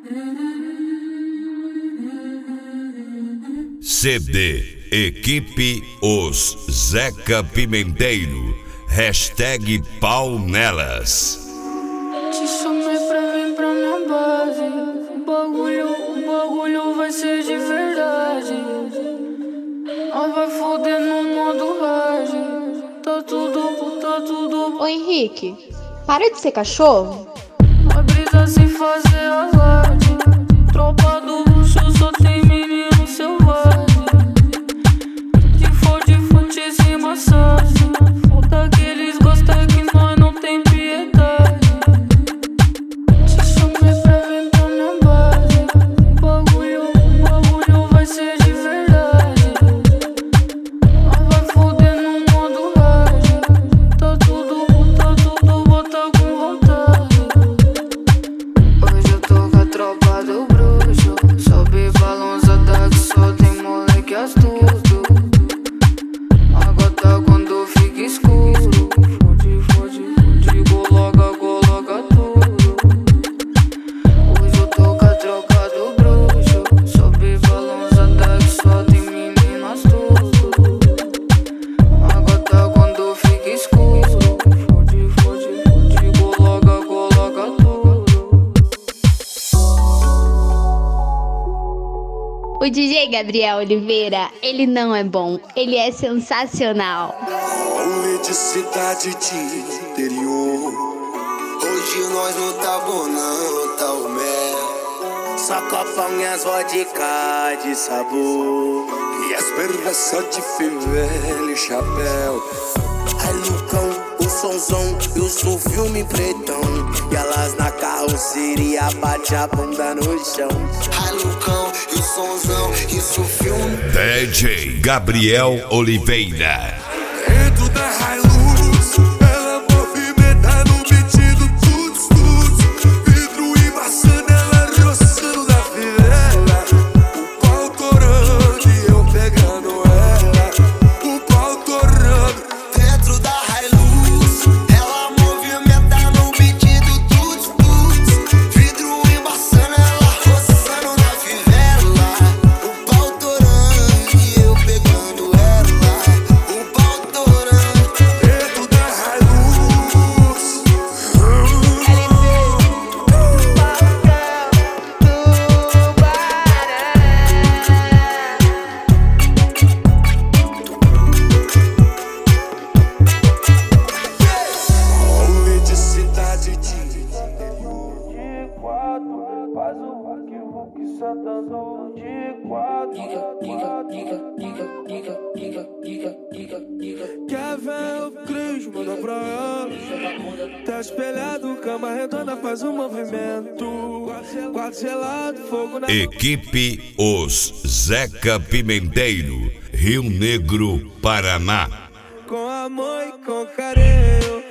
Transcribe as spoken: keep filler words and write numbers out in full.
C D Equipe Os Zeca Pimenteiro. Hashtag pau nelas. Te chamei pra vir pra minha base. O bagulho, o bagulho vai ser de verdade. Nós vai foder no modo hard. Tá tudo, tá tudo. Ô Henrique, para de ser cachorro. Nós brisa sem fazer alarde. Tropa do luxo só tem menino selvagem. De fode, fute sem massagem. Falta que eles gostam que nós não tem piedade. Te chamei pra vir pra minha base. O bagulho, o bagulho vai ser de verdade. Nós vai foder no modo hard. Tá tudo, tá tudo, bota com vontade. Hoje eu tô com a tropa do bruxo. Sobe balançada que só tem moleque astuto. Agora quando fica escuro. Fode, fode, fode, coloca, coloca tudo. Hoje eu tô com a tropa do bruxo. Sobe balançada que só tem menino astuto. Agora quando fica escuro. Fode, fode, fode, coloca, coloca tudo. O D J Gabriel Oliveira, ele não é bom, ele é sensacional. Rolê de cidade de interior. Hoje nós não tá bom não, tá o mel. Só copão e as vodka de sabor. E as perversas de fivela e chapéu. Ai Lucão, o sonzão e o filme pretão. E elas na carroceria bate a bunda no chão. Ai Lucão e o sonzão e o filme. D J Gabriel Oliveira. Dentro da Hilux, ela movimenta no beat do tuts tuts. Vidro e maçã nela roçando na fivela. O pau torando e eu pegando ela. O pau torando. Dentro da Hilux, ela movimenta no beat do tuts tuts. Vidro e maçã nela roçando na fivela. O pau torando e eu pegando ela. O pau torando. Dentro da Hilux. Rolê de cidade de interior. De quatro, faz o rock, rock sentando de quatro. Quer ver o Cris, manda pra ela. Tá espelhado, cama redonda, faz um movimento. Quatro gelado, fogo na. Equipe Os Zeca Pimenteiro. Rio Negro, Paraná. Com amor e com carinho.